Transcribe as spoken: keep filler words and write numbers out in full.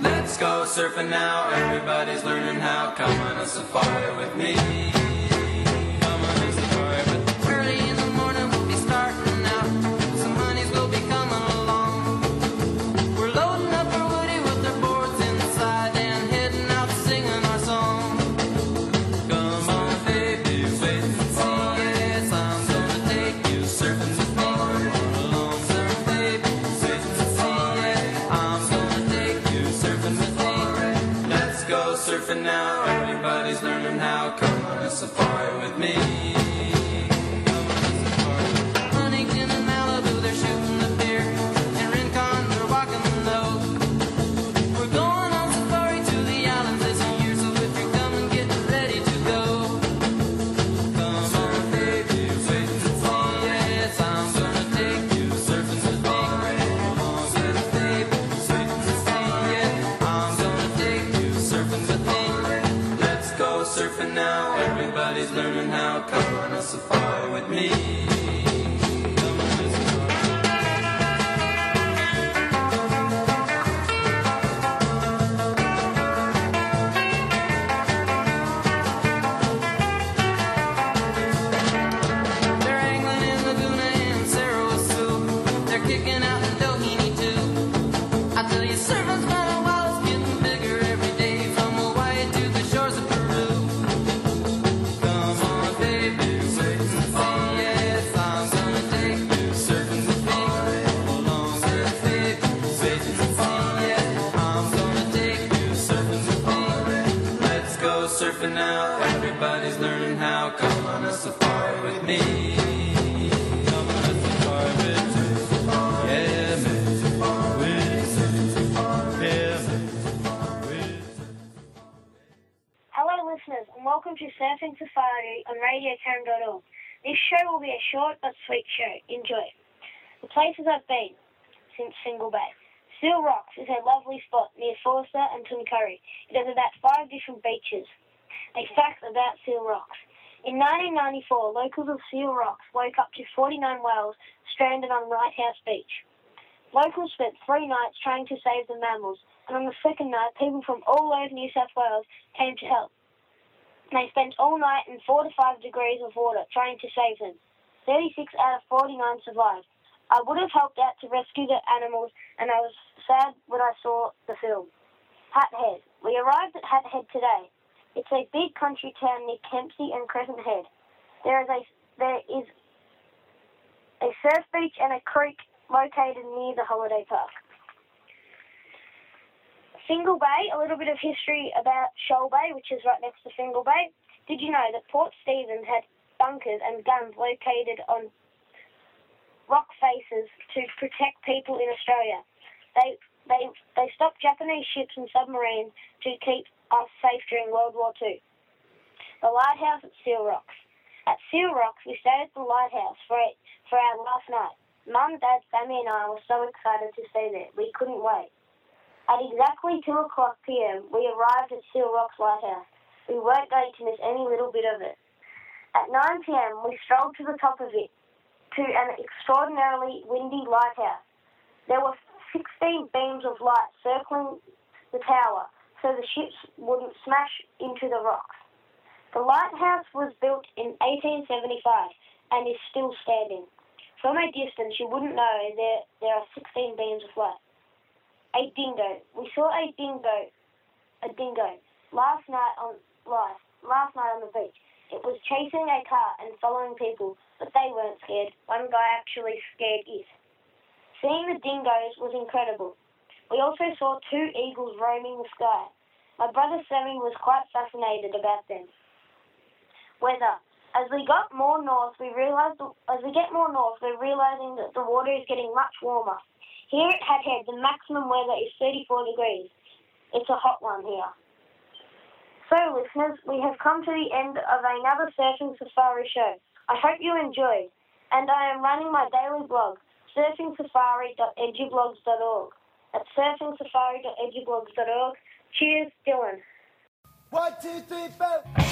Let's go surfing now, everybody's learning how. Come on a safari with me. Come on a safari with me. Early in the morning we'll be starting out. Some honeys will be coming along. We're loading up our woody with our boards inside and heading out singing our song. Come on baby, wait and see. Yes, I'm gonna take you surfing with me. Come along, surf baby, wait and see. Yeah, I'm gonna take you surfing with me. Let's go surfing now, everybody's learning how. Come on a safari with me. Come on a safari with me. Huntington and Malibu, they're shooting the deer, and Rincon, they're walking the nose. We're going on safari to the islands this year, so if you're coming, get ready to go. Come on baby, wait and see. Yes, I'm gonna take you surfing with me. Come on surf baby, wait and see. Yeah, I'm gonna take you surfing with me. Let's go surfing now, everybody's learning how. Come on a safari with me. Come on a safari. They're angling in Laguna and Sarasoo. They're kicking out in Doheny too. I tell you, surfing's not a while, it's getting bigger every day, from Hawaii to the shores of Peru. Come on, baby, wait and see. Yes, I'm gonna take you surfing with me. Come along, surf, baby, wait and see. Yeah, I'm gonna take you surfing with me. Let's go surfing now, everybody's learning how. Come on a safari with me. Come on a safari with me. Yeah, man. With me. Yeah, man. With me. Hello listeners and welcome to Surfing Safari on radio karen dot org. This show will be a short but sweet show. Enjoy. The places I've been since Single Bay. Seal Rocks is a lovely spot near Forster and Tuncurry. It has about five different beaches. A fact about Seal Rocks. In nineteen ninety-four, locals of Seal Rocks woke up to forty-nine whales stranded on Lighthouse Beach. Locals spent three nights trying to save the mammals, and on the second night, people from all over New South Wales came to help. They spent all night in four to five degrees of water trying to save them. thirty-six out of forty-nine survived. I would have helped out to rescue the animals, and I was sad when I saw the film. Hat Head. We arrived at Hat Head today. It's a big country town near Kempsey and Crescent Head. There is a there is a surf beach and a creek located near the holiday park. Fingal Bay, a little bit of history about Shoal Bay, which is right next to Fingal Bay. Did you know that Port Stephens had bunkers and guns located on rock faces to protect people in Australia? They they they stopped Japanese ships and submarines to keep us safe during World War Two. The lighthouse at Seal Rocks. At Seal Rocks, we stayed at the lighthouse for a, for our last night. Mum, Dad, Sammy and I were so excited to stay there. We couldn't wait. At exactly two o'clock p.m., we arrived at Seal Rocks Lighthouse. We weren't going to miss any little bit of it. At nine p.m., we strolled to the top of it, to an extraordinarily windy lighthouse. There were sixteen beams of light circling the tower, so the ships wouldn't smash into the rocks. The lighthouse was built in eighteen seventy-five and is still standing. From a distance, you wouldn't know there, there are sixteen beams of light. A dingo. We saw a dingo, a dingo, last night on live, last night on the beach. It was chasing a car and following people, but they weren't scared. One guy actually scared it. Seeing the dingoes was incredible. We also saw two eagles roaming the sky. My brother Sammy was quite fascinated about them. Weather. As we got more north, we realized as we get more north, we're realizing that the water is getting much warmer. Here at Hat Head, the maximum weather is thirty-four degrees. It's a hot one here. So, listeners, we have come to the end of another Surfing Safari show. I hope you enjoyed, and I am running my daily blog, surfing safari dot edublogs dot org. At surfing safari dot edublogs dot org. Cheers, Dylan. One, two, three, four.